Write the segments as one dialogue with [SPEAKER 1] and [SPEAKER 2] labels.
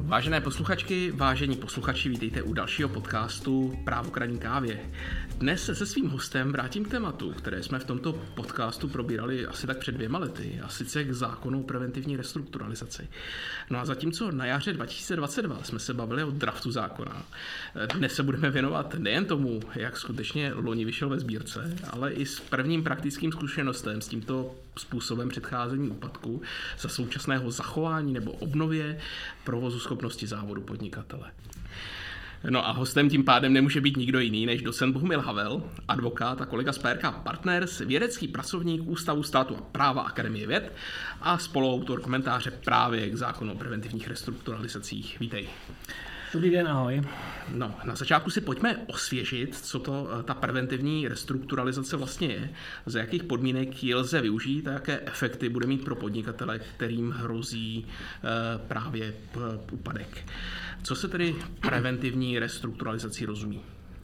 [SPEAKER 1] Vážené posluchačky, vážení posluchači, vítejte u dalšího podcastu Právo k ranní kávě. Dnes se svým hostem vrátím k tématu, které jsme v tomto podcastu probírali asi tak před 2 lety, a sice k zákonu o preventivní restrukturalizaci. No a zatímco na jaře 2022 jsme se bavili o draftu zákona, dnes se budeme věnovat nejen tomu, jak skutečně loni vyšel ve sbírce, ale i s prvním praktickým zkušenostem s tímto způsobem předcházení úpadku za současného zachování nebo obnově provozu schopnosti závodu podnikatele. No a hostem tím pádem nemůže být nikdo jiný než docent Bohumil Havel, advokát a kolega z PRK Partners, vědecký pracovník Ústavu státu a práva Akademie věd a spoluautor komentáře právě k zákonu o preventivních restrukturalizacích. Vítej.
[SPEAKER 2] Dobrý den, ahoj.
[SPEAKER 1] No, na začátku si pojďme osvěžit, co to ta preventivní restrukturalizace vlastně je, za jakých podmínek ji lze využít a jaké efekty bude mít pro podnikatele, kterým hrozí právě úpadek. Co se tedy preventivní restrukturalizací rozumí?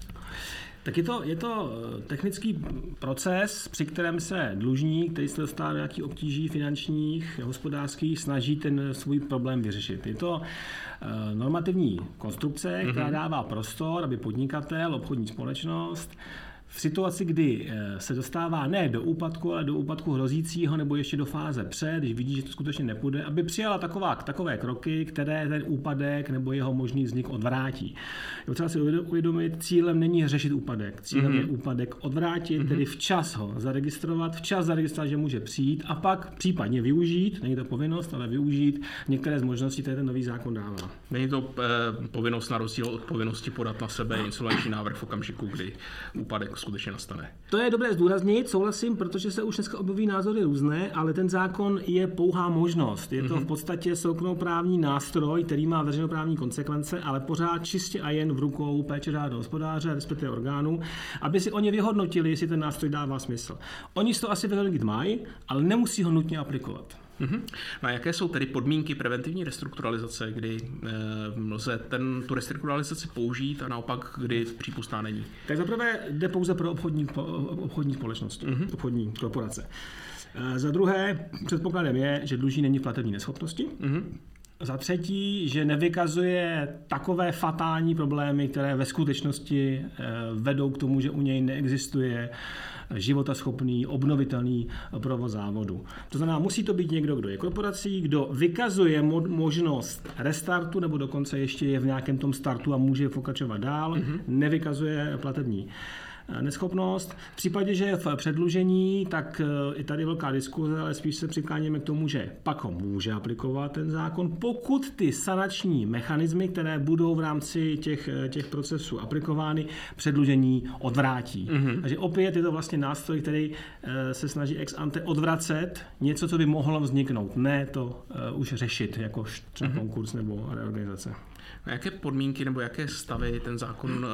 [SPEAKER 2] Tak je to technický proces, při kterém se dlužník, který se dostává do nějakých obtíží finančních, hospodářských, snaží ten svůj problém vyřešit. Je to normativní konstrukce, která dává prostor, aby podnikatel, obchodní společnost v situaci, kdy se dostává ne do úpadku, ale do úpadku hrozícího nebo ještě do fáze před, když vidí, že to skutečně nepůjde, aby přijala takové kroky, které ten úpadek nebo jeho možný vznik odvrátí. Je třeba si uvědomit, cílem není řešit úpadek, cílem je úpadek odvrátit, tedy včas ho zaregistrovat, že může přijít a pak případně využít, není to povinnost, ale využít některé z možností, které ten nový zákon dává.
[SPEAKER 1] Není to povinnost na rozdíl od povinnosti podat na sebe insolvenční návrh v okamžiku, kdy úpadek skutečně nastane.
[SPEAKER 2] To je dobré zdůraznit, souhlasím, protože se už dneska objeví názory různé, ale ten zákon je pouhá možnost. Je to v podstatě soukromoprávní nástroj, který má veřejnoprávní konsekvence, ale pořád čistě a jen v rukou péče řádného hospodáře, respektive orgánů, aby si oni vyhodnotili, jestli ten nástroj dává smysl. Oni si to asi vyhodnotit mají, ale nemusí ho nutně aplikovat.
[SPEAKER 1] No a jaké jsou tedy podmínky preventivní restrukturalizace, kdy lze tu restrukturalizaci použít a naopak, kdy přípustná není?
[SPEAKER 2] Tak zaprvé jde pouze pro obchodní společnosti, obchodní korporace. Za druhé, předpokladem je, že dluží není v platební neschopnosti. Za třetí, že nevykazuje takové fatální problémy, které ve skutečnosti vedou k tomu, že u něj neexistuje životaschopný, obnovitelný provoz závodu. To znamená, musí to být někdo, kdo je korporací, kdo vykazuje možnost restartu, nebo dokonce ještě je v nějakém tom startu a může pokračovat dál, nevykazuje platební neschopnost. V případě, že je v předlužení, tak i tady je velká diskuze, ale spíš se přikláníme k tomu, že pak ho může aplikovat ten zákon, pokud ty sanační mechanismy, které budou v rámci těch procesů aplikovány, předlužení odvrátí. Takže opět je to vlastně nástroj, který se snaží ex ante odvracet něco, co by mohlo vzniknout. Ne to už řešit, jako třeba konkurs nebo reorganizace.
[SPEAKER 1] A jaké podmínky nebo jaké stavy ten zákon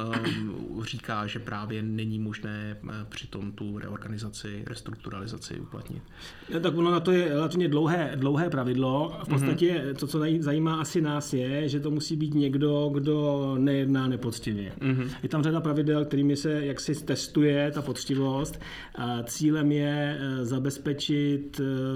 [SPEAKER 1] říká, že právě není možné přitom tu reorganizaci, restrukturalizaci uplatnit?
[SPEAKER 2] Tak ono na to je relativně dlouhé pravidlo. V podstatě to, co zajímá asi nás, je, že to musí být někdo, kdo nejedná nepoctivě. Je tam řada pravidel, kterými se jaksi testuje ta poctivost. Cílem je zabezpečit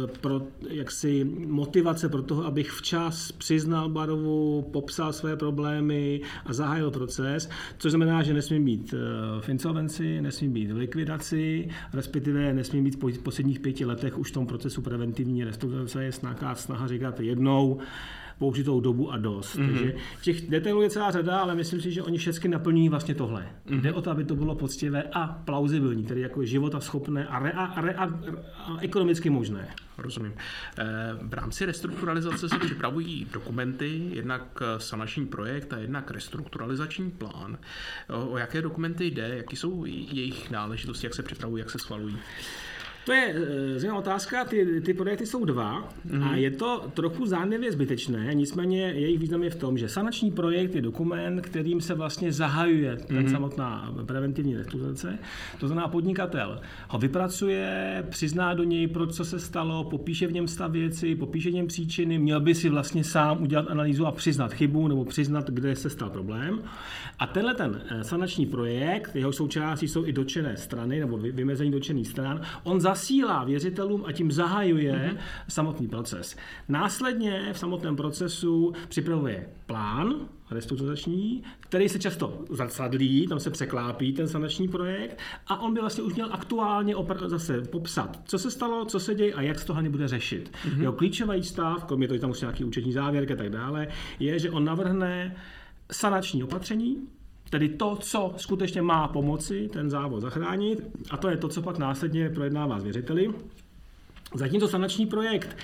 [SPEAKER 2] motivace pro toho, abych včas přiznal barvu, popsal své problémy a zahájil proces, což znamená, že nesmím být v insolvenci, nesmím být v likvidaci, respektive nesmím být v posledních 5 letech už v tom procesu preventivní restrukturalizace je snaha říkat jednou po určitou dobu a dost. Takže těch detailů je celá řada, ale myslím si, že oni všechny naplňují vlastně tohle. Jde o to, aby to bylo poctivé a plauzibilní, tedy jako životaschopné a ekonomicky možné.
[SPEAKER 1] Rozumím. V rámci restrukturalizace se připravují dokumenty, jednak sanační projekt a jednak restrukturalizační plán. O jaké dokumenty jde, jaké jsou jejich náležitosti, jak se připravují, jak se schvalují?
[SPEAKER 2] To je zajímavá otázka, ty projekty jsou 2 a je to trochu zdánlivě zbytečné, nicméně jejich význam je v tom, že sanační projekt je dokument, kterým se vlastně zahajuje ten samotná preventivní restrukturalizace. To znamená, podnikatel ho vypracuje, přizná do něj, proč co se stalo, popíše v něm stav věci, popíše v něm příčiny, měl by si vlastně sám udělat analýzu a přiznat chybu nebo přiznat, kde se stal problém. A tenhle ten sanační projekt, jeho součástí jsou i dotčené strany nebo vymezení dotčených stran, on zasílá věřitelům a tím zahajuje samotný proces. Následně v samotném procesu připravuje plán restrukturizační, který se často zrcadlí, tam se překlápí ten sanační projekt a on by vlastně už měl aktuálně zase popsat, co se stalo, co se děje a jak se to hlavně bude řešit. Jeho klíčový stav, kromě toho, že tam musí nějaký účetní závěrky a tak dále, je, že on navrhne sanační opatření, tedy to, co skutečně má pomoci ten závod zachránit, a to je to, co pak následně projednává s věřiteli. Zatímco sanační projekt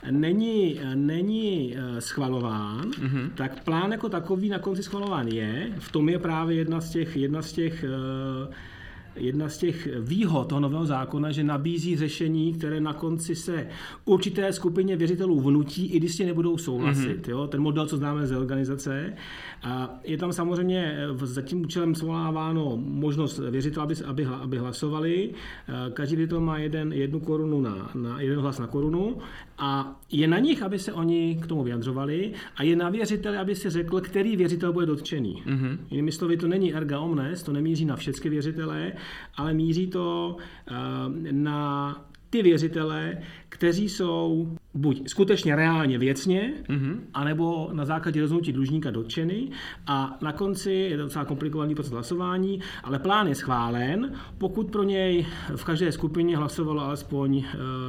[SPEAKER 2] není schvalován, tak plán jako takový na konci schvalován je. V tom je právě jedna z těch výhod toho nového zákona, že nabízí řešení, které na konci se určité skupině věřitelů vnutí, i když s tím nebudou souhlasit. Jo? Ten model, co známe z organizace. A je tam samozřejmě za tím účelem svoláváno možnost věřitelů, aby hlasovali. Každý věřitel má jednu korunu na jeden hlas na korunu a je na nich, aby se oni k tomu vyjadřovali a je na věřiteli, aby se řekl, který věřitel bude dotčený. Jinými slovy, to není erga omnes, to nemíří na všechny věřitele, ale míří to na ty věřitele, kteří jsou buď skutečně reálně věcně, anebo na základě rozhodnutí dlužníka dotčeny a na konci je to docela komplikovaný proces hlasování, ale plán je schválen, pokud pro něj v každé skupině hlasovalo alespoň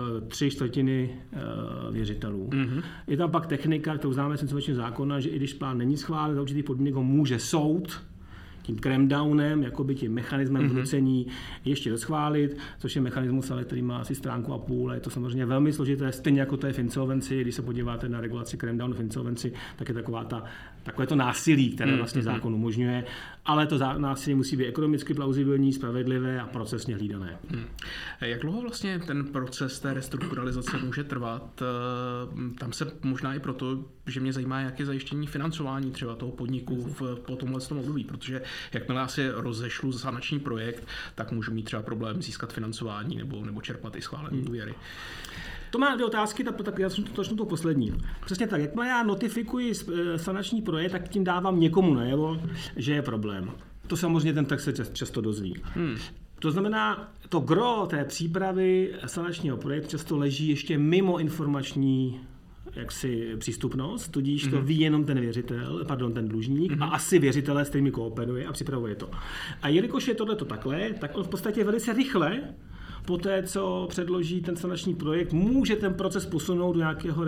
[SPEAKER 2] 3/4 věřitelů. Je tam pak technika, kterou známe z insolvenčního zákona, že i když plán není schválen, za určitý podmínek ho může soud tím cramdownem, jakoby tím mechanismem vnucení ještě doschválit, což je mechanismus, ale který má asi stránku a půl. Je to samozřejmě velmi složité, stejně jako to je v insolvenci. Když se podíváte na regulaci cramdownu v insolvenci, tak je takové to násilí, které vlastně zákon umožňuje, ale to násilí musí být ekonomicky plauzibilní, spravedlivé a procesně hlídané.
[SPEAKER 1] Jak dlouho vlastně ten proces té restrukturalizace může trvat? Tam se možná i proto, že mě zajímá, jak je zajištění financování třeba toho podniku po tomhle období, protože jakmile asi rozešlu sanační projekt, tak můžu mít třeba problém získat financování nebo čerpat i schválené úvěry.
[SPEAKER 2] To má dvě otázky, tak já začnu to poslední. Přesně tak, jakmile já notifikuji sanační projekt, tak tím dávám někomu najevo, že je problém. To samozřejmě ten text se často dozví. To znamená, to gro té přípravy sanačního projektu často leží ještě mimo informační přístupnost, tudíž to ví jenom ten dlužník a asi věřitelé, s kterými kooperuje a připravuje to. A jelikož je tohleto takhle, tak on v podstatě velice rychle poté, co předloží ten sanační projekt, může ten proces posunout do nějakého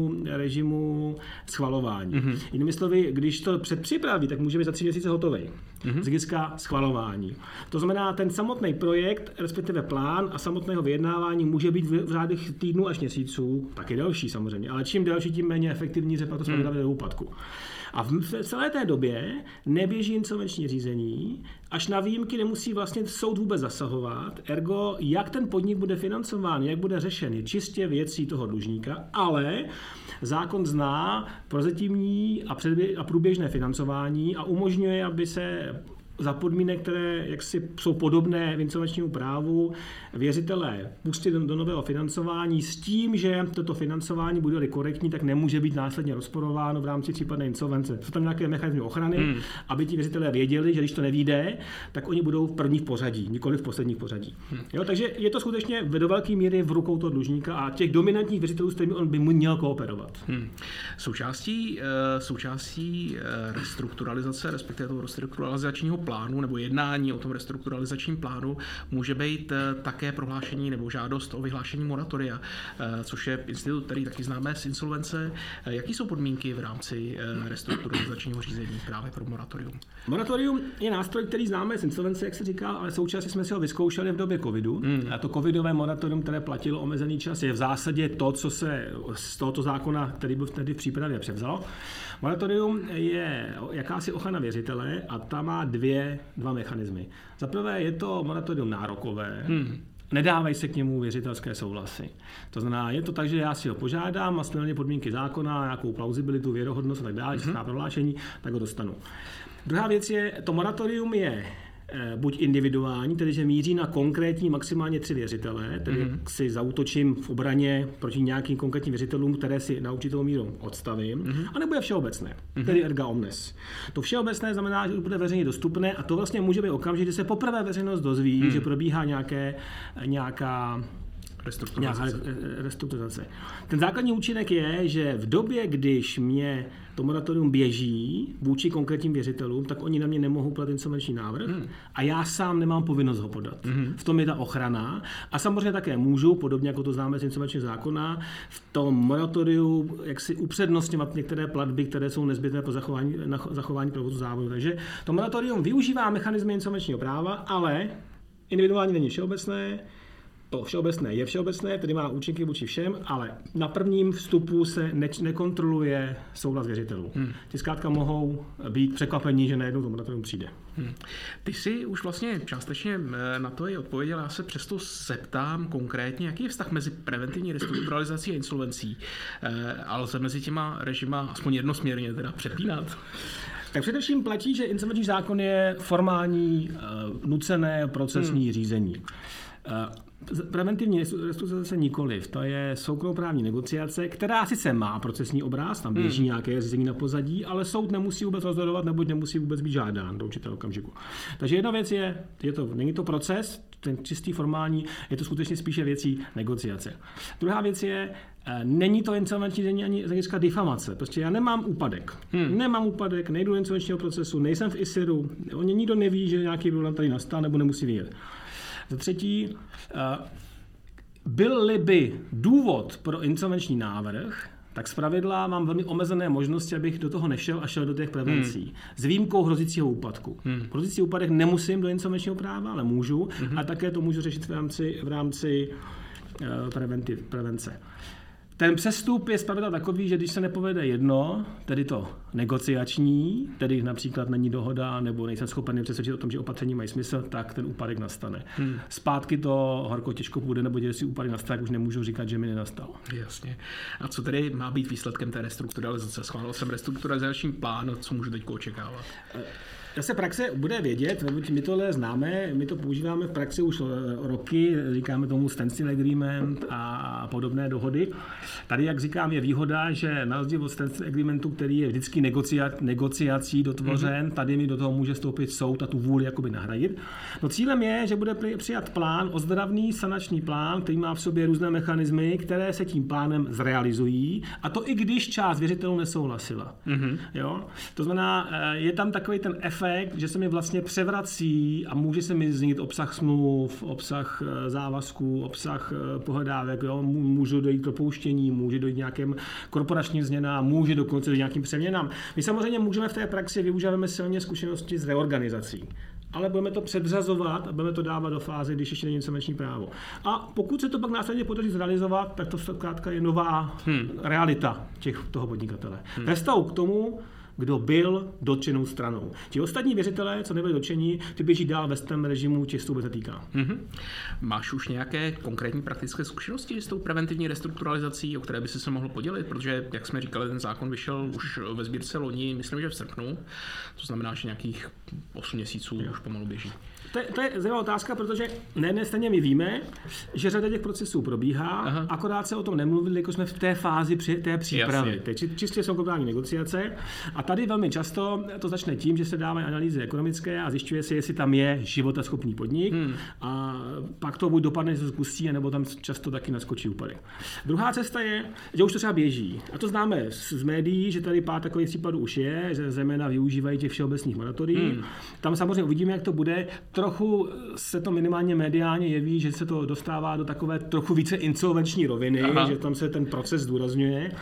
[SPEAKER 2] režimu schvalování. Jinými slovy, když to předpřipraví, tak může být za 3 měsíce hotový. Z hlediska schvalování. To znamená, ten samotný projekt, respektive plán a samotného vyjednávání může být v řádech týdnů až měsíců, taky delší samozřejmě, ale čím delší, tím méně efektivní, že pak to spadá do úpadku. A v celé té době neběží insolvenční řízení, až na výjimky nemusí vlastně soud vůbec zasahovat, ergo jak ten podnik bude financován, jak bude řešen, je čistě věcí toho dlužníka, ale zákon zná prozatímní a průběžné financování a umožňuje, aby se za podmínek, které jaksi jsou podobné v insolvenčnímu právu, věřitelé pustí do nového financování s tím, že toto financování bude korektní, tak nemůže být následně rozporováno v rámci případné insolvence. Jsou tam nějaké mechanizmy ochrany, aby ti věřitelé věděli, že když to nevyjde, tak oni budou v prvních pořadí, nikoli v posledních pořadí. Jo, takže je to skutečně do velké míry v rukou toho dlužníka a těch dominantních věřitelů, s kterými on by měl kooperovat.
[SPEAKER 1] Součástí restrukturalizace, respektive toho restrukturalizačního plánu nebo jednání o tom restrukturalizačním plánu může být také prohlášení nebo žádost o vyhlášení moratoria, což je institut, který taky známe z insolvence. Jaký jsou podmínky v rámci restrukturalizačního řízení právě pro moratorium?
[SPEAKER 2] Moratorium je nástroj, který známe z insolvence, jak se říká, ale současně jsme si ho vyzkoušeli v době covidu. A to covidové moratorium, které platilo omezený čas, je v zásadě to, co se z tohoto zákona, který byl tehdy v přípravě, převzalo. Moratorium je jakási ochrana věřitele a ta má dva mechanismy. Za prvé je to moratorium nárokové, nedávají se k němu věřitelské souhlasy. To znamená, je to tak, že já si ho požádám a splně podmínky zákona, nějakou plauzibilitu, věrohodnost a tak dále, česká prohlášení, tak ho dostanu. Druhá věc je, to moratorium je buď individuální, tedy že míří na konkrétní maximálně 3 věřitele, tedy si zaútočím v obraně proti nějakým konkrétním věřitelům, které si na určitou míru odstavím, anebo je všeobecné, tedy erga omnes. To všeobecné znamená, že bude veřejně dostupné a to vlastně může být okamžik, kdy se poprvé veřejnost dozví, že probíhá nějaká restrukturizace. Ten základní účinek je, že v době, když mě to moratorium běží vůči konkrétním věřitelům, tak oni na mě nemohou platit insolvenční návrh a já sám nemám povinnost ho podat. V tom je ta ochrana. A samozřejmě také můžu, podobně jako to známe z insolvenčního zákona, v tom moratoriu jak si upřednostňovat některé platby, které jsou nezbytné pro zachování provozu závodu. Takže to moratorium využívá mechanismy insolvenčního práva, ale individuálně není všeobecné. To všeobecné je všeobecné, tedy má účinky vůči všem, ale na prvním vstupu se nekontroluje souhlas věřitelů. Ti zkrátka mohou být překvapení, že najednou to moratorium přijde.
[SPEAKER 1] Ty jsi už vlastně částečně na to i odpověděl, já se přesto zeptám konkrétně, jaký je vztah mezi preventivní restrukturalizací a insolvencí, ale se mezi těma režima aspoň jednosměrně teda přepínat.
[SPEAKER 2] Tak především platí, že insolvenční zákon je formální, nucené procesní řízení. Preventivní restrukturalizace nikoliv. To je soukromoprávní negociace, která sice má procesní obraz, tam běží nějaké řízení na pozadí, ale soud nemusí vůbec rozhodovat, neboť nemusí vůbec být žádán do určitého okamžiku. Takže jedna věc není to proces, ten čistý formální, je to skutečně spíše věcí negociace. Druhá věc je, není to insolvenční řízení ani z hlediska difamace. Prostě já nemám úpadek. Nemám úpadek, nejdu do insolvenčního procesu, nejsem v ISIRu, oni nikdo neví, že nějaký problém tady nastal nebo nemusí vědět. Za třetí, byl-li by důvod pro insolvenční návrh, tak zpravidla mám velmi omezené možnosti, abych do toho nešel a šel do těch prevencí. S výjimkou hrozícího úpadku. Hrozící úpadek nemusím do insolvenčního práva, ale můžu a také to můžu řešit v rámci prevence. Ten přestup je zpravidla takový, že když se nepovede jedno, tedy to negociační, tedy například není dohoda nebo nejsem schopen přesvědčit o tom, že opatření mají smysl, tak ten úpadek nastane. Zpátky to horko těžko půjde, nebo když si úpadek nastane, už nemůžu říkat, že mi nenastal.
[SPEAKER 1] Jasně. A co tedy má být výsledkem té restrukturalizace? Schválil jsem restrukturalizační plán, co můžu teď očekávat?
[SPEAKER 2] Zase praxe bude vědět, my tohle známe, my to používáme v praxi už roky, říkáme tomu standstill agreement a podobné dohody. Tady, jak říkám, je výhoda, že na rozdíl od standstill agreementu, který je vždycky negociací dotvořen, tady mi do toho může vstoupit soud a tu vůli jakoby nahradit. No cílem je, že bude přijat plán, ozdravný sanační plán, který má v sobě různé mechanismy, které se tím plánem zrealizují, a to i když část věřitelů nesouhlasila. Jo? To znamená, je tam takový ten efekt, že se mi vlastně převrací a může se mi změnit obsah smluv, obsah závazků, obsah pohledávek, jo? Můžu dojít k propouštění, může dojít k nějakým korporačním změnám, může dokonce dojít k nějakým přeměnám. My samozřejmě můžeme v té praxi využíváme silně zkušenosti z reorganizací. Ale budeme to předřazovat a budeme to dávat do fáze, když ještě není insolvenční právo. A pokud se to pak následně podaří zrealizovat, tak to zkrátka je nová realita toho podnikatele. Ve vztahu k tomu, kdo byl dotčenou stranou. Ti ostatní věřitelé, co nebyli dotčení, ty běží dál ve svém režimu, těch se to vůbec netýká.
[SPEAKER 1] Máš už nějaké konkrétní praktické zkušenosti s tou preventivní restrukturalizací, o které by se mohl podělit? Protože, jak jsme říkali, ten zákon vyšel už ve sbírce loni, myslím, že v srpnu. To znamená, že nějakých 8 měsíců už pomalu běží.
[SPEAKER 2] To je zajímavá otázka, protože na jedné straně my víme, že řada těch procesů probíhá, akorát se o tom nemluvili, jako jsme v té fázi té přípravy. To je čistě soukromoprávní negociace. A tady velmi často to začne tím, že se dávají analýzy ekonomické a zjišťuje se, jestli tam je životaschopný podnik. A pak to buď dopadne, že se zkusí, nebo tam často taky naskočí úpadek. Druhá cesta je, že už to třeba běží. A to známe z médií, že tady pár takových případů už je, že zejména využívají těch všeobecných moratorií. Tam samozřejmě uvidíme, jak to bude. Trochu se to minimálně mediálně jeví, že se to dostává do takové trochu více insolvenční roviny, že tam se ten proces zdůrazňuje.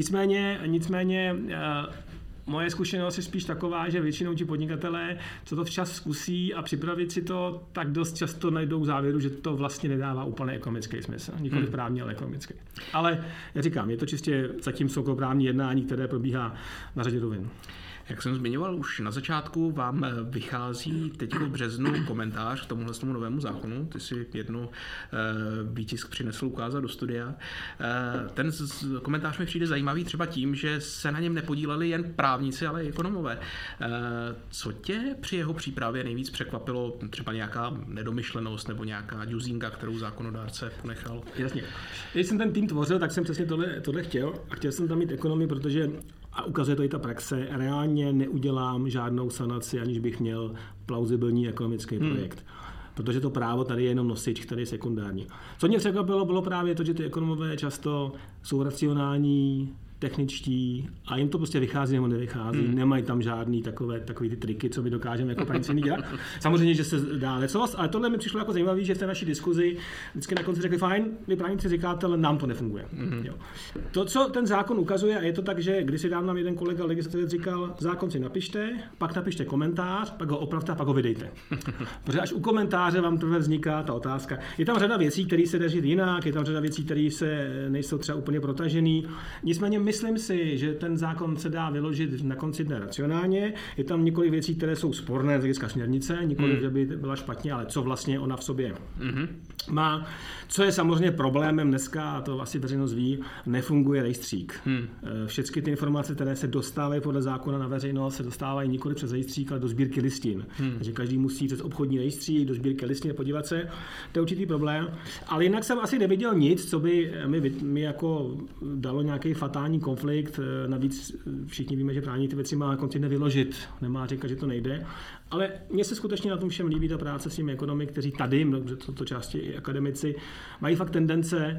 [SPEAKER 2] Nicméně moje zkušenost je spíš taková, že většinou ti podnikatelé, co to včas zkusí a připravit si to, tak dost často najdou v závěru, že to vlastně nedává úplně ekonomický smysl. Nikoliv právní, ale ekonomický. Ale já říkám, je to čistě zatím soukromoprávní jednání, které probíhá na řadě rovin.
[SPEAKER 1] Jak jsem zmiňoval už na začátku, vám vychází teď v březnu komentář k tomuhle novému zákonu. Ty si jednu výtisk přinesl ukázat do studia. Ten komentář mi přijde zajímavý třeba tím, že se na něm nepodíleli jen právníci, ale i ekonomové. Co tě při jeho přípravě nejvíc překvapilo? Třeba nějaká nedomyšlenost nebo nějaká džuzinka, kterou zákonodárce ponechal?
[SPEAKER 2] Jasně. Když jsem ten tým tvořil, tak jsem přesně tohle chtěl. A chtěl jsem tam mít ekonomii, protože, a ukazuje to i ta praxe, reálně neudělám žádnou sanaci, aniž bych měl plauzibilní ekonomický projekt. protože to právo tady je jenom nosič, který je sekundární. Co mě překvapilo, bylo právě to, že ty ekonomové často jsou racionální, techničtí a jim to prostě vychází nebo nevychází. Nemají tam žádný takový ty triky, co my dokážeme jako právníci dělat. Samozřejmě, že se dá lecos, ale tohle mi přišlo jako zajímavé, že v té naší diskuzi vždycky na konci řekli, fajn, vy právníci říkáte, ale nám to nefunguje. Jo. To, co ten zákon ukazuje, a je to tak, že když si dám nám jeden kolega legislativec říkal, zákon si napište, pak napište komentář, pak ho opravte a pak ho vydejte. Protože až u komentáře vám teprve vzniká ta otázka. Je tam řada věcí, které se dá říct jinak, je tam řada věcí, které nejsou třeba úplně protažený. Nicméně myslím si, že ten zákon se dá vyložit na konci dne racionálně. Je tam několik věcí, které jsou sporné z hlediska směrnice, nikoliv, že by byla špatně, ale co vlastně ona v sobě má. Co je samozřejmě problémem dneska, a to asi veřejnost ví, nefunguje rejstřík. Všechny ty informace, které se dostávají podle zákona na veřejnost, se dostávají nikoliv přes rejstřík, ale do sbírky listin. Takže každý musí přes obchodní rejstřík, do sbírky listin podívat se. To je určitý problém. Ale jinak jsem asi neviděl nic, co by mi jako dalo nějaký fatální konflikt. Navíc všichni víme, že právní ty věci má na konci nevyložit. Nemá říkat, že to nejde. Ale mně se skutečně na tom všem líbí ta práce s těmi ekonomy, kteří tady, protože to části i akademici, mají fakt tendence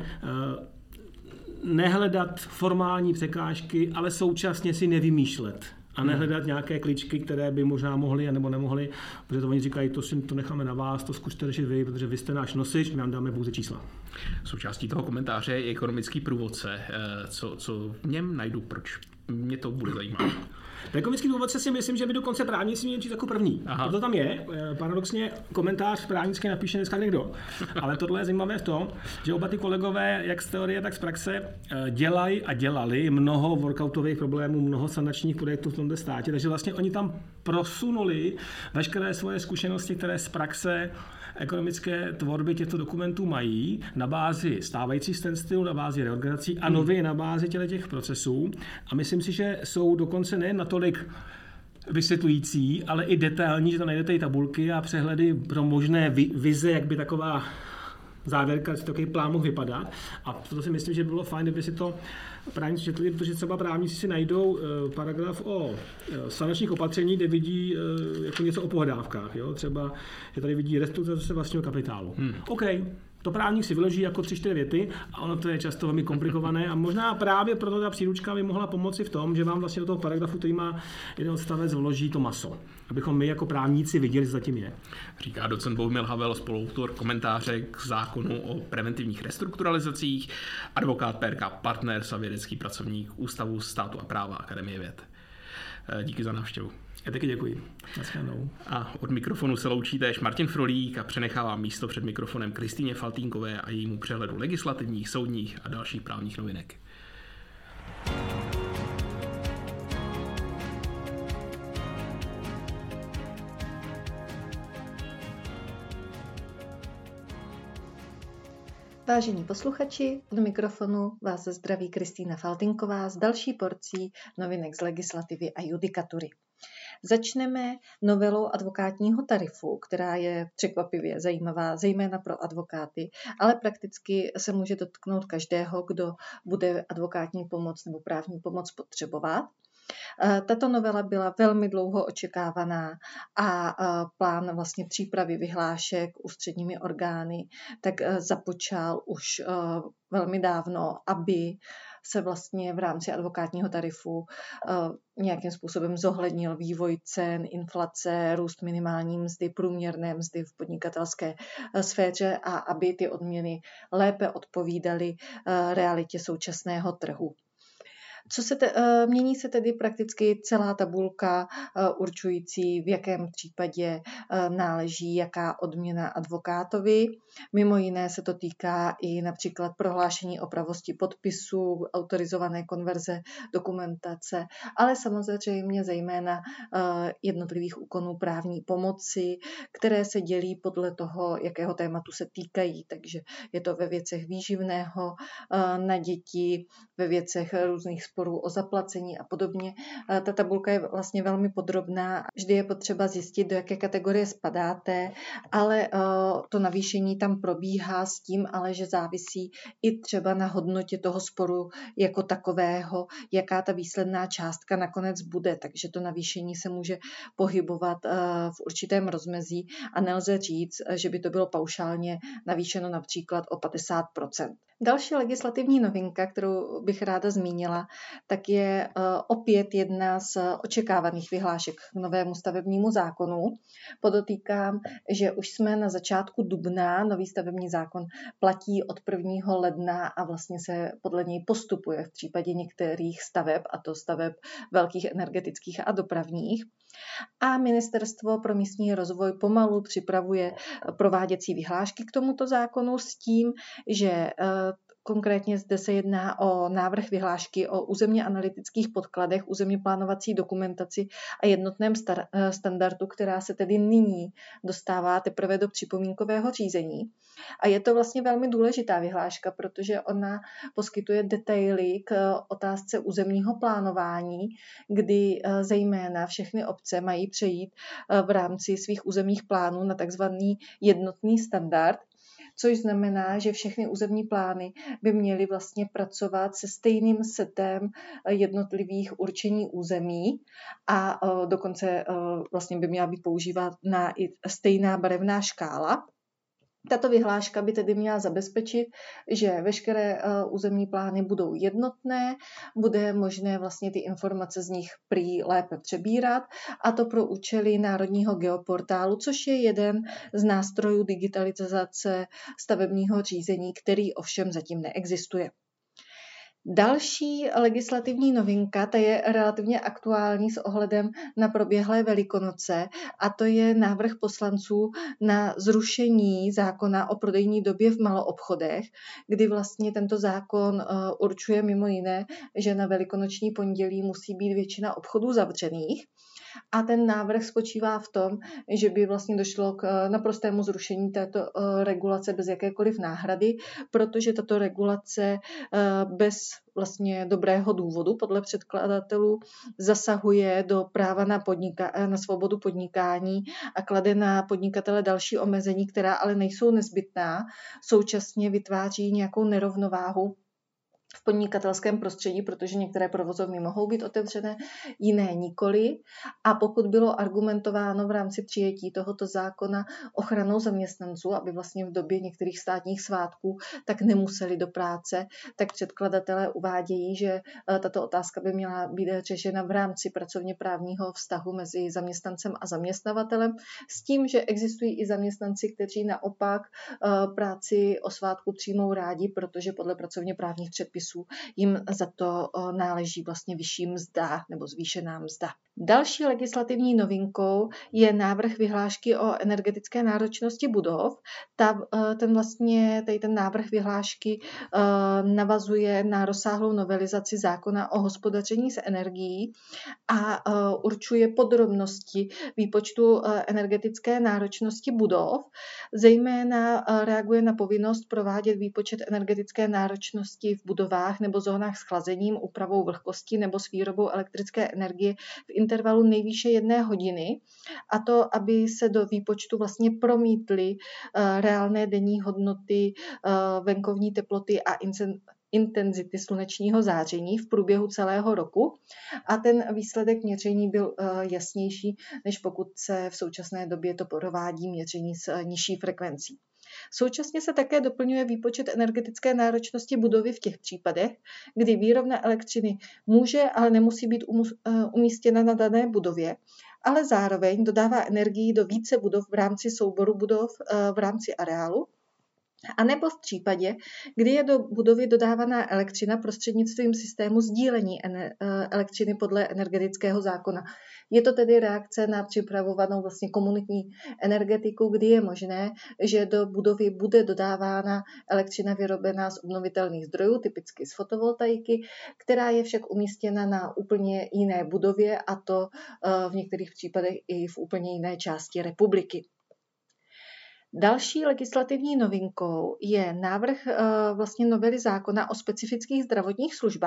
[SPEAKER 2] nehledat formální překážky, ale současně si nevymýšlet. A nehledat nějaké kličky, které by možná mohly nebo nemohly, protože to oni říkají, to necháme na vás, to zkuste řešit vy, protože vy jste náš nosič, my vám dáme pouze čísla.
[SPEAKER 1] Součástí toho komentáře je ekonomický průvodce. Co v něm najdu, proč mě to bude zajímat?
[SPEAKER 2] Ekonomický průvodce si myslím, že by dokonce právníci měli číst jako první. To tam je. Paradoxně komentář právnicky napíše dneska někdo. Ale tohle je zajímavé v tom, že oba ty kolegové, jak z teorie, tak z praxe, dělají a dělali mnoho workoutových problémů, mnoho sanačních projektů v tomto státě. Takže vlastně oni tam prosunuli veškeré svoje zkušenosti, které z praxe ekonomické tvorby těchto dokumentů mají na bázi stávajících standstillů, na bázi reorganizací a nově na bázi těch procesů. A myslím si, že jsou dokonce nejen natolik vysvětlující, ale i detailní, že tam najdete i tabulky a přehledy pro možné vize, jak by taková závěrka, takový plán mohl vypadat. A proto si myslím, že by bylo fajn, kdyby si to právníci četli, protože třeba právníci si najdou paragraf o sanačních opatření, kde vidí jako něco o pohledávkách. Jo? Třeba, že tady vidí restrukturalizace vlastního kapitálu. OK, to právník si vyloží jako 3-4 věty a ono to je často velmi komplikované a možná právě proto ta příručka by mohla pomoci v tom, že vám vlastně do toho paragrafu, který má jeden odstavec, vloží to maso. Abychom my jako právníci viděli, co zatím je.
[SPEAKER 1] Říká docent Bohumil Havel, spoluautor komentáře k zákonu o preventivních restrukturalizacích, advokát PRK Partners a vědecký pracovník Ústavu státu a práva Akademie věd. Díky za návštěvu.
[SPEAKER 2] Já taky děkuji. Naschledanou.
[SPEAKER 1] A od mikrofonu se loučí též Martin Frolík a přenechávám místo před mikrofonem Kristýně Faltýnkové a jejímu přehledu legislativních, soudních a dalších právních novinek.
[SPEAKER 3] Vážení posluchači, od mikrofonu vás zdraví Kristýna Faltýnková s další porcí novinek z legislativy a judikatury. Začneme novelou advokátního tarifu, která je překvapivě zajímavá, zejména pro advokáty, ale prakticky se může dotknout každého, kdo bude advokátní pomoc nebo právní pomoc potřebovat. Tato novela byla velmi dlouho očekávaná a plán vlastně přípravy vyhlášek ústředními orgány tak započal už velmi dávno, aby se vlastně v rámci advokátního tarifu nějakým způsobem zohlednil vývoj cen, inflace, růst minimální mzdy, průměrné mzdy v podnikatelské sféře a aby ty odměny lépe odpovídaly realitě současného trhu. Mění se tedy prakticky celá tabulka určující, v jakém případě náleží jaká odměna advokátovi. Mimo jiné se to týká i například prohlášení o pravosti podpisu, autorizované konverze dokumentace, ale samozřejmě zejména jednotlivých úkonů právní pomoci, které se dělí podle toho, jakého tématu se týkají. Takže je to ve věcech výživného na děti, ve věcech různých sporů o zaplacení a podobně. Ta tabulka je vlastně velmi podrobná, vždy je potřeba zjistit, do jaké kategorie spadáte, ale to navýšení tam probíhá s tím, ale že závisí i třeba na hodnotě toho sporu jako takového, jaká ta výsledná částka nakonec bude, takže to navýšení se může pohybovat v určitém rozmezí a nelze říct, že by to bylo paušálně navýšeno například o 50%. Další legislativní novinka, kterou bych ráda zmínila, tak je opět jedna z očekávaných vyhlášek k novému stavebnímu zákonu. Podotýkám, že už jsme na začátku dubna, nový stavební zákon platí od 1. ledna a vlastně se podle něj postupuje v případě některých staveb, a to staveb velkých energetických a dopravních. A Ministerstvo pro místní rozvoj pomalu připravuje prováděcí vyhlášky k tomuto zákonu s tím, že konkrétně zde se jedná o návrh vyhlášky o územně analytických podkladech, územně plánovací dokumentaci a jednotném standardu, která se tedy nyní dostává teprve do připomínkového řízení. A je to vlastně velmi důležitá vyhláška, protože ona poskytuje detaily k otázce územního plánování, kdy zejména všechny obce mají přejít v rámci svých územních plánů na takzvaný jednotný standard, což znamená, že všechny územní plány by měly vlastně pracovat se stejným setem jednotlivých určení území a dokonce vlastně by měla být používána i stejná barevná škála. Tato vyhláška by tedy měla zabezpečit, že veškeré územní plány budou jednotné, bude možné vlastně ty informace z nich prý lépe přebírat, a to pro účely Národního geoportálu, což je jeden z nástrojů digitalizace stavebního řízení, který ovšem zatím neexistuje. Další legislativní novinka, ta je relativně aktuální s ohledem na proběhlé Velikonoce, a to je návrh poslanců na zrušení zákona o prodejní době v maloobchodech, kdy vlastně tento zákon určuje mimo jiné, že na velikonoční pondělí musí být většina obchodů zavřených. A ten návrh spočívá v tom, že by vlastně došlo k naprostému zrušení této regulace bez jakékoliv náhrady, protože tato regulace bez vlastně dobrého důvodu podle předkladatelů zasahuje do práva na svobodu podnikání a klade na podnikatele další omezení, která ale nejsou nezbytná. Současně vytváří nějakou nerovnováhu v podnikatelském prostředí, protože některé provozovny mohou být otevřené, jiné nikoli. A pokud bylo argumentováno v rámci přijetí tohoto zákona ochranou zaměstnanců, aby vlastně v době některých státních svátků tak nemuseli do práce, tak předkladatelé uvádějí, že tato otázka by měla být řešena v rámci pracovně právního vztahu mezi zaměstnancem a zaměstnavatelem, s tím, že existují i zaměstnanci, kteří naopak práci o svátku přijmou rádi, protože podle pracovně právních předpisů jim za to náleží vlastně vyšší mzda nebo zvýšená mzda. Další legislativní novinkou je návrh vyhlášky o energetické náročnosti budov. Ten návrh vyhlášky navazuje na rozsáhlou novelizaci zákona o hospodaření s energií a určuje podrobnosti výpočtu energetické náročnosti budov. Zejména reaguje na povinnost provádět výpočet energetické náročnosti v budovách nebo zónách s chlazením, úpravou vlhkosti nebo s výrobou elektrické energie v intervalu nejvýše 1 hodiny, a to, aby se do výpočtu vlastně promítly reálné denní hodnoty venkovní teploty a intenzity slunečního záření v průběhu celého roku, a ten výsledek měření byl jasnější, než pokud se v současné době to provádí měření s nižší frekvencí. Současně se také doplňuje výpočet energetické náročnosti budovy v těch případech, kdy výrobna elektřiny může, ale nemusí být umístěna na dané budově, ale zároveň dodává energii do více budov v rámci souboru budov v rámci areálu, a nebo v případě, kdy je do budovy dodávaná elektřina prostřednictvím systému sdílení elektřiny podle energetického zákona. Je to tedy reakce na připravovanou vlastně komunitní energetiku, kdy je možné, že do budovy bude dodávána elektřina vyrobená z obnovitelných zdrojů, typicky z fotovoltaiky, která je však umístěna na úplně jiné budově, a to v některých případech i v úplně jiné části republiky. Další legislativní novinkou je návrh vlastně novely zákona o specifických zdravotních službách.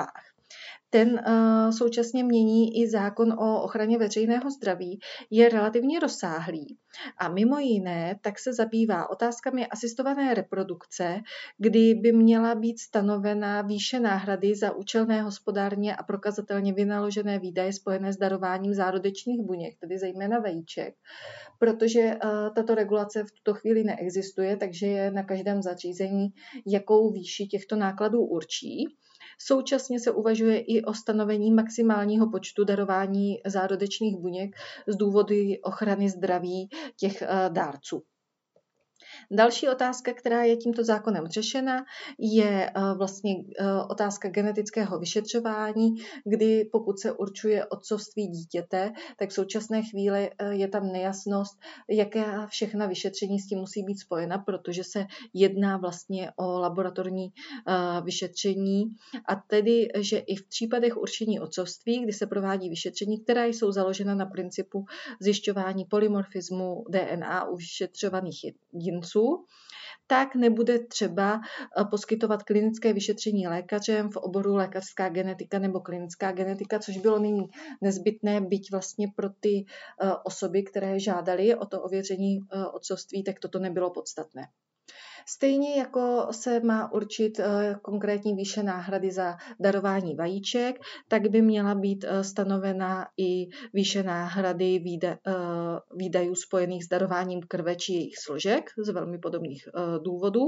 [SPEAKER 3] Ten současně mění i zákon o ochraně veřejného zdraví, je relativně rozsáhlý. A mimo jiné, tak se zabývá otázkami asistované reprodukce, kdy by měla být stanovena výše náhrady za účelné hospodárně a prokazatelně vynaložené výdaje spojené s darováním zárodečných buněk, tedy zejména vajíček, protože tato regulace v tuto chvíli neexistuje, takže je na každém zařízení, jakou výši těchto nákladů určí. Současně se uvažuje i o stanovení maximálního počtu darování zárodečných buněk z důvodu ochrany zdraví těch dárců. Další otázka, která je tímto zákonem řešena, je vlastně otázka genetického vyšetřování, kdy pokud se určuje otcovství dítěte, tak v současné chvíli je tam nejasnost, jaká všechna vyšetření s tím musí být spojena, protože se jedná vlastně o laboratorní vyšetření a tedy, že i v případech určení otcovství, kdy se provádí vyšetření, která jsou založena na principu zjišťování polymorfismu DNA u vyšetřovaných jedinců, tak nebude třeba poskytovat klinické vyšetření lékařem v oboru lékařská genetika nebo klinická genetika, což bylo nyní nezbytné, byť vlastně pro ty osoby, které žádali o to ověření otcovství, tak toto nebylo podstatné. Stejně jako se má určit konkrétní výše náhrady za darování vajíček, tak by měla být stanovena i výše náhrady výdajů spojených s darováním krve či jejich složek z velmi podobných důvodů.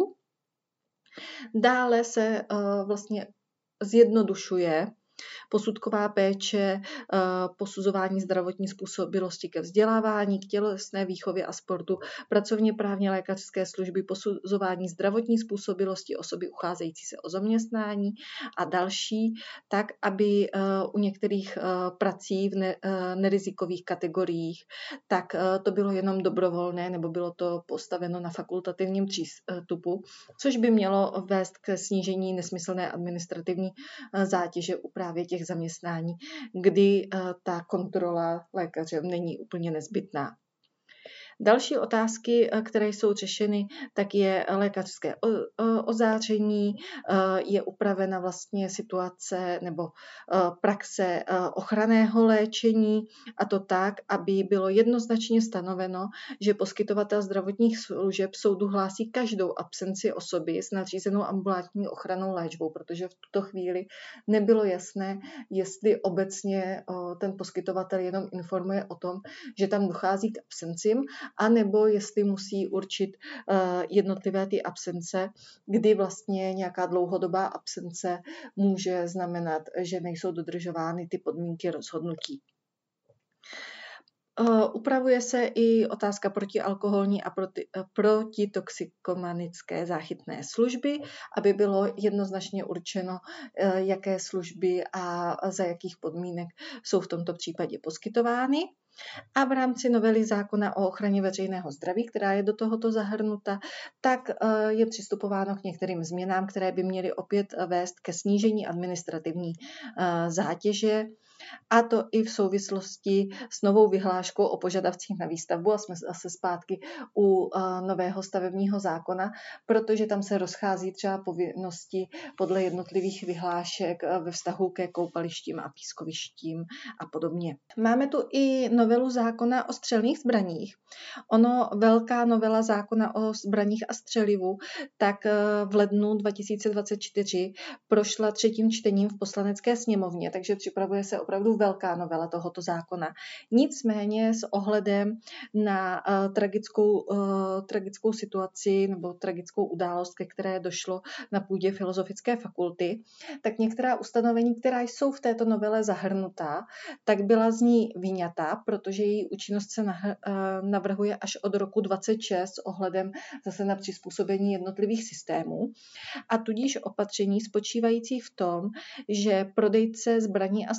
[SPEAKER 3] Dále se vlastně zjednodušuje posudková péče, posuzování zdravotní způsobilosti ke vzdělávání, k tělesné výchově a sportu, pracovně právně lékařské služby, posuzování zdravotní způsobilosti osoby ucházející se o zaměstnání a další, tak, aby u některých prací v nerizikových kategoriích, tak to bylo jenom dobrovolné nebo bylo to postaveno na fakultativním přístupu, což by mělo vést k snížení nesmyslné administrativní zátěže u právě těch zaměstnání, kdy ta kontrola lékaře není úplně nezbytná. Další otázky, které jsou řešeny, tak je lékařské ozáření, je upravena vlastně situace nebo praxe ochranného léčení a to tak, aby bylo jednoznačně stanoveno, že poskytovatel zdravotních služeb soudu hlásí každou absenci osoby s nařízenou ambulantní ochrannou léčbou, protože v tuto chvíli nebylo jasné, jestli obecně ten poskytovatel jenom informuje o tom, že tam dochází k absencím, a nebo jestli musí určit jednotlivé ty absence, kdy vlastně nějaká dlouhodobá absence může znamenat, že nejsou dodržovány ty podmínky rozhodnutí. Upravuje se i otázka protialkoholní a protitoxikomanické záchytné služby, aby bylo jednoznačně určeno, jaké služby a za jakých podmínek jsou v tomto případě poskytovány. A v rámci novely zákona o ochraně veřejného zdraví, která je do tohoto zahrnuta, tak je přistupováno k některým změnám, které by měly opět vést ke snížení administrativní zátěže, a to i v souvislosti s novou vyhláškou o požadavcích na výstavbu, a jsme zase zpátky u nového stavebního zákona, protože tam se rozchází třeba povinnosti podle jednotlivých vyhlášek ve vztahu ke koupalištím a pískovištím a podobně. Máme tu i novelu zákona o střelných zbraních. Velká novela zákona o zbraních a střelivu, tak v lednu 2024 prošla 3. čtením v Poslanecké sněmovně, takže připravuje se opravdu velká novela tohoto zákona. Nicméně s ohledem na tragickou situaci nebo tragickou událost, ke které došlo na půdě Filozofické fakulty, tak některá ustanovení, která jsou v této novele zahrnutá, tak byla z ní vyňata, protože její účinnost se navrhuje až od roku 2026 s ohledem zase na přizpůsobení jednotlivých systémů. A tudíž opatření spočívající v tom, že prodejce zbraní a střeliva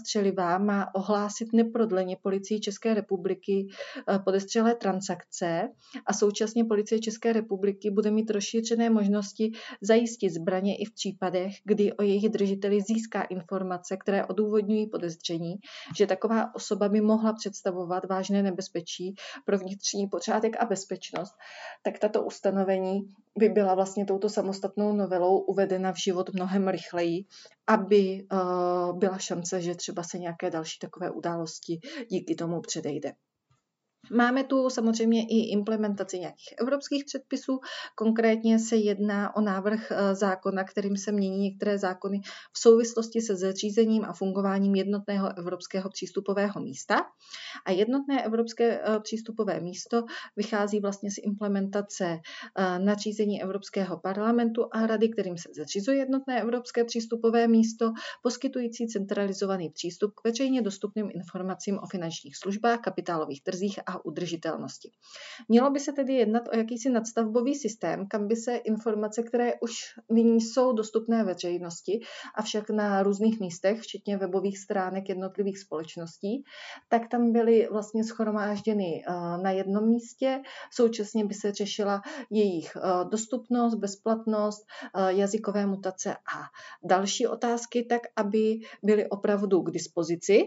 [SPEAKER 3] NSA má ohlásit neprodleně Policii České republiky podezřelé transakce a současně Policie České republiky bude mít rozšířené možnosti zajistit zbraně i v případech, kdy o jejich držiteli získá informace, které odůvodňují podezření, že taková osoba by mohla představovat vážné nebezpečí pro vnitřní pořádek a bezpečnost, tak tato ustanovení by byla vlastně touto samostatnou novelou uvedena v život mnohem rychleji, aby byla šance, že třeba se nějaké další takové události díky tomu předejde. Máme tu samozřejmě i implementaci nějakých evropských předpisů. Konkrétně se jedná o návrh zákona, kterým se mění některé zákony v souvislosti se zřízením a fungováním jednotného evropského přístupového místa. A jednotné evropské přístupové místo vychází vlastně z implementace nařízení Evropského parlamentu a rady, kterým se zřizuje jednotné evropské přístupové místo, poskytující centralizovaný přístup k veřejně dostupným informacím o finančních službách, kapitálových trzích a udržitelnosti. Mělo by se tedy jednat o jakýsi nadstavbový systém, kam by se informace, které už nyní jsou dostupné veřejnosti, avšak na různých místech, včetně webových stránek jednotlivých společností, tak tam byly vlastně shromážděny na jednom místě. Současně by se řešila jejich dostupnost, bezplatnost, jazykové mutace a další otázky, tak aby byly opravdu k dispozici.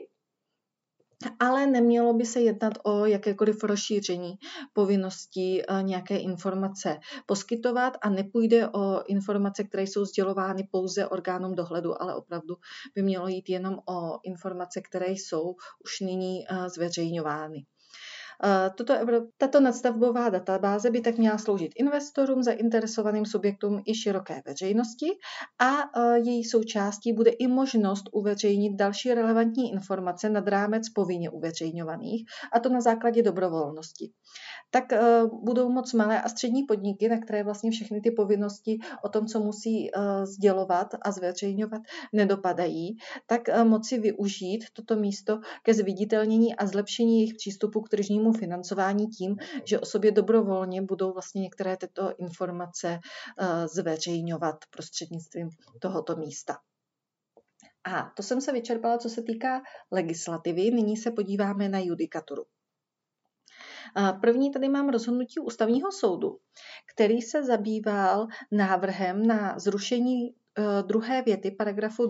[SPEAKER 3] Ale nemělo by se jednat o jakékoliv rozšíření povinností nějaké informace poskytovat a nepůjde o informace, které jsou sdělovány pouze orgánům dohledu, ale opravdu by mělo jít jenom o informace, které jsou už nyní zveřejňovány. Tato nadstavbová databáze by tak měla sloužit investorům, zainteresovaným subjektům i široké veřejnosti a její součástí bude i možnost uveřejnit další relevantní informace nad rámec povinně uveřejňovaných, a to na základě dobrovolnosti. Tak budou moc malé a střední podniky, na které vlastně všechny ty povinnosti o tom, co musí sdělovat a zveřejňovat, nedopadají, tak moci využít toto místo ke zviditelnění a zlepšení jejich přístupu k tržnímu financování tím, že o sobě dobrovolně budou vlastně některé tyto informace zveřejňovat prostřednictvím tohoto místa. A to jsem se vyčerpala, co se týká legislativy. Nyní se podíváme na judikaturu. První tady mám rozhodnutí Ústavního soudu, který se zabýval návrhem na zrušení druhé věty paragrafu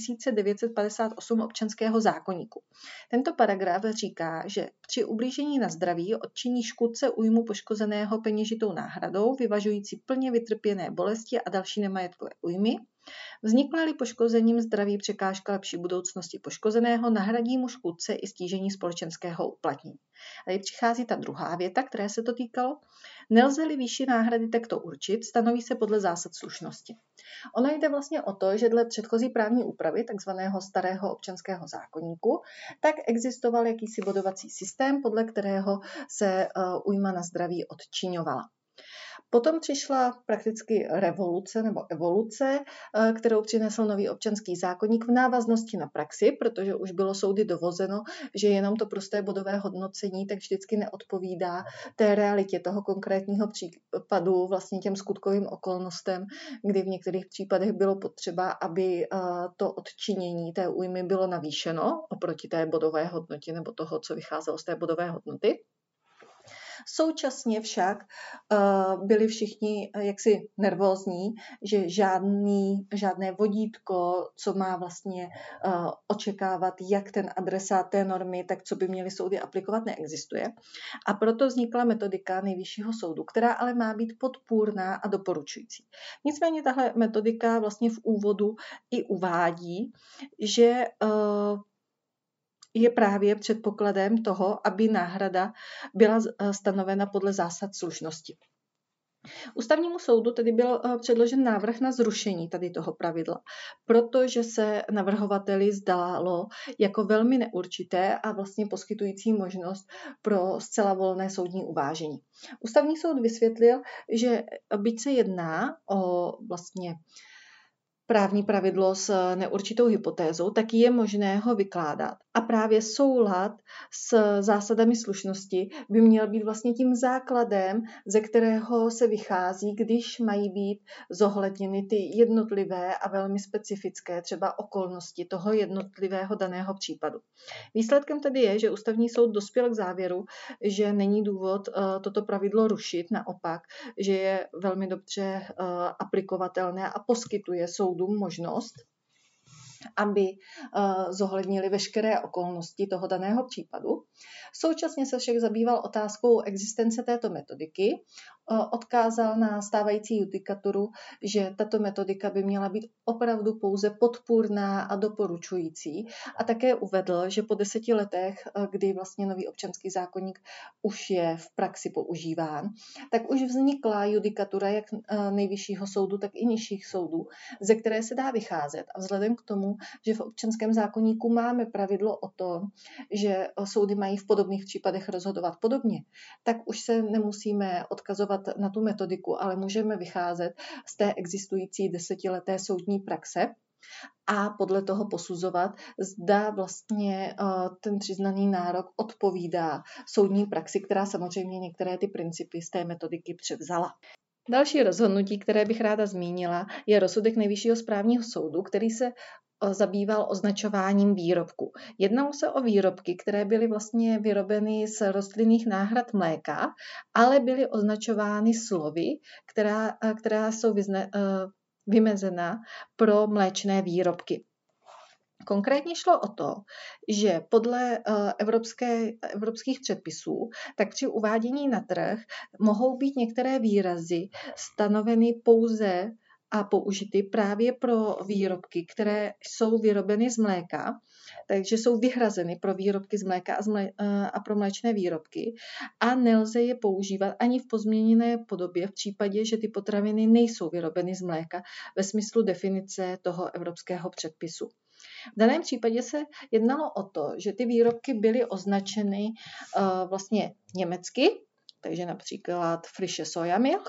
[SPEAKER 3] 2958 občanského zákoníku. Tento paragraf říká, že při ublížení na zdraví odčiní škůdce újmu poškozeného peněžitou náhradou, vyvažující plně vytrpěné bolesti a další nemajetkové újmy. Vznikla-li poškozením zdraví překážka lepší budoucnosti poškozeného, nahradí mu škůdce i stížení společenského uplatnění. Tady přichází ta druhá věta, které se to týkalo. Nelze-li výši náhrady takto určit, stanoví se podle zásad slušnosti. Ono jde vlastně o to, že dle předchozí právní úpravy, takzvaného starého občanského zákoníku, tak existoval jakýsi bodovací systém, podle kterého se újma na zdraví odčiňovala. Potom přišla prakticky revoluce nebo evoluce, kterou přinesl nový občanský zákoník v návaznosti na praxi, protože už bylo soudy dovozeno, že jenom to prosté bodové hodnocení tak vždycky neodpovídá té realitě toho konkrétního případu, vlastně těm skutkovým okolnostem, kdy v některých případech bylo potřeba, aby to odčinění té újmy bylo navýšeno oproti té bodové hodnotě nebo toho, co vycházelo z té bodové hodnoty. Současně však byli všichni jaksi nervózní, že žádné vodítko, co má vlastně očekávat jak ten adresát té normy, tak co by měly soudy aplikovat, neexistuje. A proto vznikla metodika Nejvyššího soudu, která ale má být podpůrná a doporučující. Nicméně tahle metodika vlastně v úvodu i uvádí, že je právě předpokladem toho, aby náhrada byla stanovena podle zásad slušnosti. Ústavnímu soudu tedy byl předložen návrh na zrušení tady toho pravidla, protože se navrhovateli zdálo jako velmi neurčité a vlastně poskytující možnost pro zcela volné soudní uvážení. Ústavní soud vysvětlil, že byť se jedná o vlastně právní pravidlo s neurčitou hypotézou, tak je možné ho vykládat A právě soulad s zásadami slušnosti by měl být vlastně tím základem, ze kterého se vychází, když mají být zohledněny ty jednotlivé a velmi specifické třeba okolnosti toho jednotlivého daného případu. Výsledkem tedy je, že Ústavní soud dospěl k závěru, že není důvod toto pravidlo rušit, naopak, že je velmi dobře aplikovatelné a poskytuje soudům možnost, aby zohlednili veškeré okolnosti toho daného případu. Současně se však zabýval otázkou existence této metodiky, odkázal na stávající judikaturu, že tato metodika by měla být opravdu pouze podpůrná a doporučující a také uvedl, že po 10 letech, kdy vlastně nový občanský zákoník už je v praxi používán, tak už vznikla judikatura jak nejvyššího soudu, tak i nižších soudů, ze které se dá vycházet. A vzhledem k tomu, že v občanském zákoníku máme pravidlo o tom, že soudy mají v podobných případech rozhodovat podobně, tak už se nemusíme odkazovat na tu metodiku, ale můžeme vycházet z té existující 10leté soudní praxe a podle toho posuzovat, zda vlastně ten přiznaný nárok odpovídá soudní praxi, která samozřejmě některé ty principy z té metodiky převzala. Další rozhodnutí, které bych ráda zmínila, je rozsudek Nejvyššího správního soudu, který se zabýval označováním výrobku. Jednalo se o výrobky, které byly vlastně vyrobeny z rostlinných náhrad mléka, ale byly označovány slovy, která jsou vymezena pro mléčné výrobky. Konkrétně šlo o to, že podle evropských předpisů, tak při uvádění na trh mohou být některé výrazy stanoveny pouze a použity právě pro výrobky, které jsou vyrobeny z mléka, takže jsou vyhrazeny pro výrobky z mléka a pro mléčné výrobky a nelze je používat ani v pozměněné podobě v případě, že ty potraviny nejsou vyrobeny z mléka ve smyslu definice toho evropského předpisu. V daném případě se jednalo o to, že ty výrobky byly označeny vlastně německy, takže například Frische Sojamilch,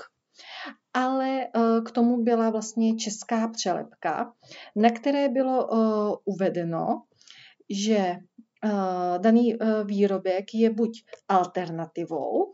[SPEAKER 3] ale k tomu byla vlastně česká přelepka, na které bylo uvedeno, že daný výrobek je buď alternativou,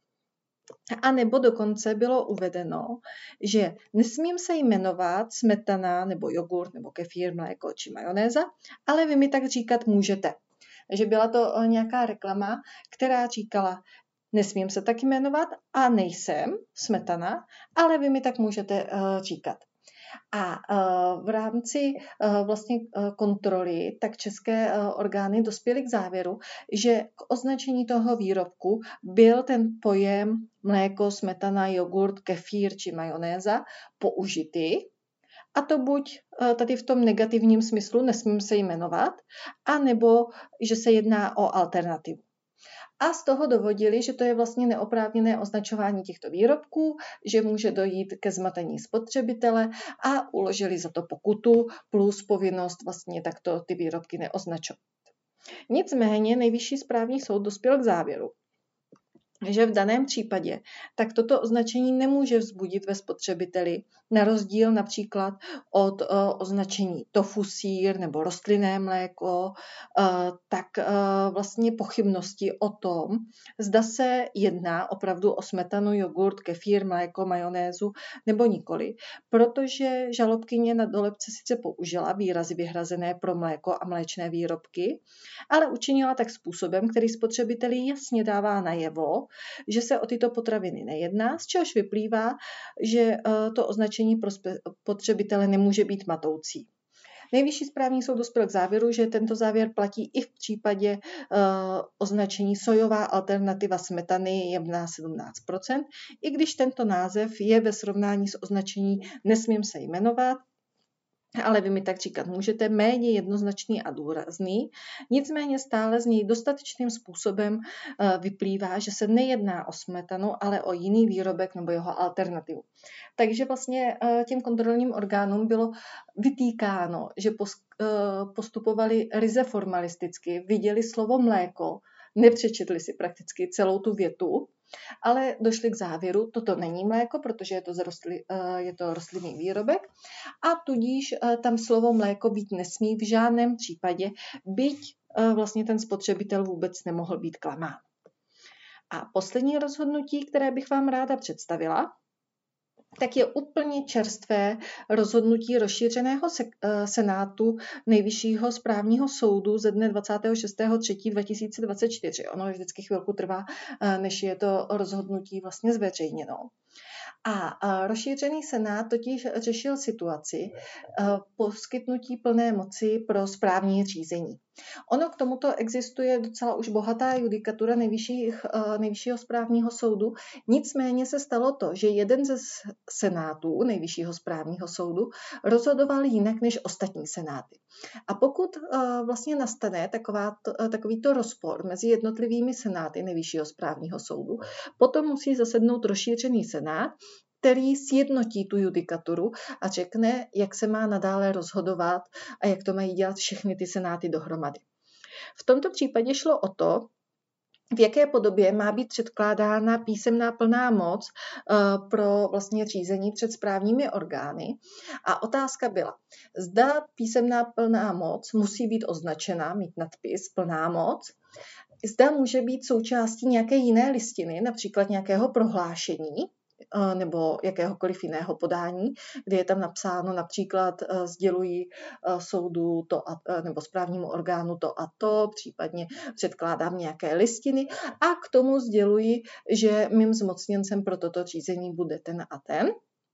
[SPEAKER 3] a nebo dokonce bylo uvedeno, že nesmím se jmenovat smetana nebo jogurt nebo kefír, mléko či majonéza, ale vy mi tak říkat můžete. Takže byla to nějaká reklama, která říkala, nesmím se tak jmenovat a nejsem smetana, ale vy mi tak můžete říkat. A v rámci vlastně kontroly tak české orgány dospěly k závěru, že k označení toho výrobku byl ten pojem mléko, smetana, jogurt, kefír či majonéza použitý. A to buď tady v tom negativním smyslu nesmím se jmenovat, anebo že se jedná o alternativu. A z toho dovodili, že to je vlastně neoprávněné označování těchto výrobků, že může dojít ke zmatení spotřebitele a uložili za to pokutu plus povinnost vlastně takto ty výrobky neoznačovat. Nicméně Nejvyšší správní soud dospěl k závěru, že v daném případě tak toto označení nemůže vzbudit ve spotřebiteli, na rozdíl například od označení tofu sýr nebo rostlinné mléko, tak vlastně pochybnosti o tom, zda se jedná opravdu o smetanu, jogurt, kefír, mléko, majonézu nebo nikoli, protože žalobkyně na dolepce sice použila výrazy vyhrazené pro mléko a mléčné výrobky, ale učinila tak způsobem, který spotřebiteli jasně dává najevo, že se o tyto potraviny nejedná, z čehož vyplývá, že to označení pro spotřebitele nemůže být matoucí. Nejvyšší správní soud dospěl k závěru, že tento závěr platí i v případě označení sojová alternativa smetany jemná 17%, i když tento název je ve srovnání s označení nesmím se jmenovat, ale vy mi tak říkat můžete, méně jednoznačný a důrazný, nicméně stále z něj dostatečným způsobem vyplývá, že se nejedná o smetanu, ale o jiný výrobek nebo jeho alternativu. Takže vlastně těm kontrolním orgánům bylo vytýkáno, že postupovali ryze formalisticky, viděli slovo mléko, nepřečetli si prakticky celou tu větu ale došli k závěru, toto není mléko, protože je to rostlinný výrobek a tudíž tam slovo mléko být nesmí v žádném případě, byť vlastně ten spotřebitel vůbec nemohl být klamán. A poslední rozhodnutí, které bych vám ráda představila, tak je úplně čerstvé rozhodnutí rozšířeného senátu Nejvyššího správního soudu ze dne 26.3.2024. Ono vždycky chvilku trvá, než je to rozhodnutí vlastně zveřejněno. A rozšířený senát totiž řešil situaci poskytnutí plné moci pro správní řízení. Ono k tomuto existuje docela už bohatá judikatura Nejvyššího správního soudu, nicméně se stalo to, že jeden ze senátů Nejvyššího správního soudu rozhodoval jinak než ostatní senáty. A pokud vlastně nastane takovýto rozpor mezi jednotlivými senáty Nejvyššího správního soudu, potom musí zasednout rozšířený senát, který sjednotí tu judikaturu a řekne, jak se má nadále rozhodovat a jak to mají dělat všechny ty senáty dohromady. V tomto případě šlo o to, v jaké podobě má být předkládána písemná plná moc pro vlastně řízení před správními orgány. A otázka byla, zda písemná plná moc musí být označena, mít nadpis plná moc, zda může být součástí nějaké jiné listiny, například nějakého prohlášení, nebo jakéhokoliv jiného podání, kde je tam napsáno například sděluji soudu to nebo správnímu orgánu to a to, případně předkládám nějaké listiny a k tomu sděluji, že mým zmocněncem pro toto řízení bude ten a ten.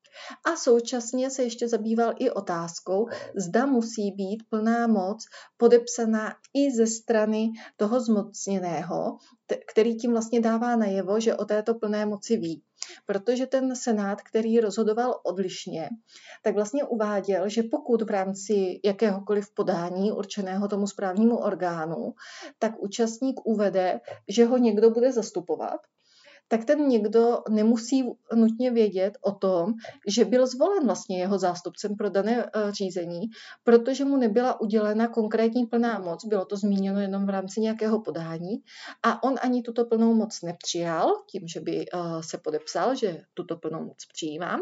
[SPEAKER 3] A současně se ještě zabýval i otázkou, zda musí být plná moc podepsaná i ze strany toho zmocněného, který tím vlastně dává najevo, že o této plné moci ví. Protože ten senát, který rozhodoval odlišně, tak vlastně uváděl, že pokud v rámci jakéhokoliv podání určeného tomu správnímu orgánu, tak účastník uvede, že ho někdo bude zastupovat, tak ten někdo nemusí nutně vědět o tom, že byl zvolen vlastně jeho zástupcem pro dané řízení, protože mu nebyla udělena konkrétní plná moc, bylo to zmíněno jenom v rámci nějakého podání a on ani tuto plnou moc nepřijal, tím, že by se podepsal, že tuto plnou moc přijímám,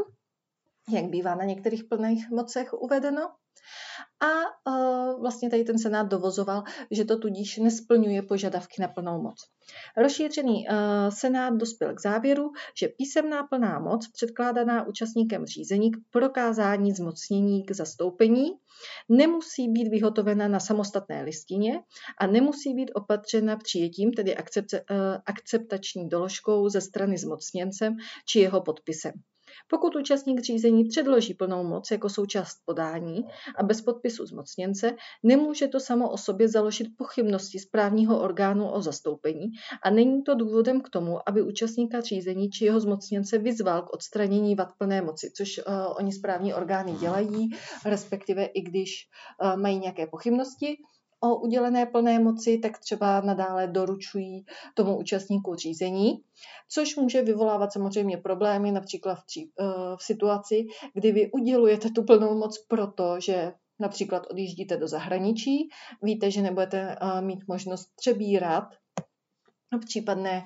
[SPEAKER 3] jak bývá na některých plných mocech uvedeno. A vlastně tady ten senát dovozoval, že to tudíž nesplňuje požadavky na plnou moc. Rozšířený senát dospěl k závěru, že písemná plná moc předkládaná účastníkem řízení k prokázání zmocnění k zastoupení nemusí být vyhotovena na samostatné listině a nemusí být opatřena přijetím, tedy akceptační doložkou ze strany zmocněncem či jeho podpisem. Pokud účastník řízení předloží plnou moc jako součást podání a bez podpisu zmocněnce, nemůže to samo o sobě založit pochybnosti správního orgánu o zastoupení a není to důvodem k tomu, aby účastníka řízení či jeho zmocněnce vyzval k odstranění vad plné moci, což oni správní orgány dělají, respektive i když mají nějaké pochybnosti o udělené plné moci, tak třeba nadále doručují tomu účastníku řízení, což může vyvolávat samozřejmě problémy, například v situaci, kdy vy udělujete tu plnou moc proto, že například odjíždíte do zahraničí, víte, že nebudete mít možnost přebírat případné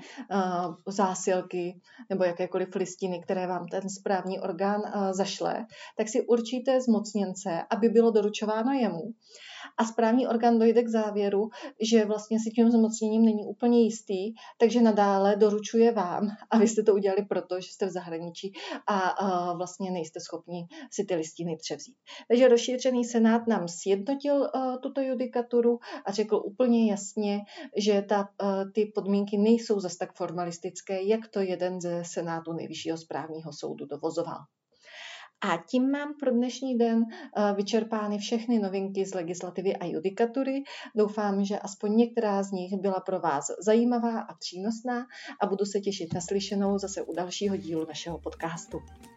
[SPEAKER 3] zásilky nebo jakékoliv listiny, které vám ten správní orgán zašle, tak si určíte zmocněnce, aby bylo doručováno jemu. A správní orgán dojde k závěru, že vlastně si tím zmocněním není úplně jistý, takže nadále doručuje vám a vy jste to udělali proto, že jste v zahraničí a vlastně nejste schopni si ty listiny převzít. Takže rozšířený senát nám sjednotil tuto judikaturu a řekl úplně jasně, že ty podmínky nejsou zas tak formalistické, jak to jeden ze senátů Nejvyššího správního soudu dovozoval. A tím mám pro dnešní den vyčerpány všechny novinky z legislativy a judikatury. Doufám, že aspoň některá z nich byla pro vás zajímavá a přínosná a budu se těšit na slyšenou zase u dalšího dílu našeho podcastu.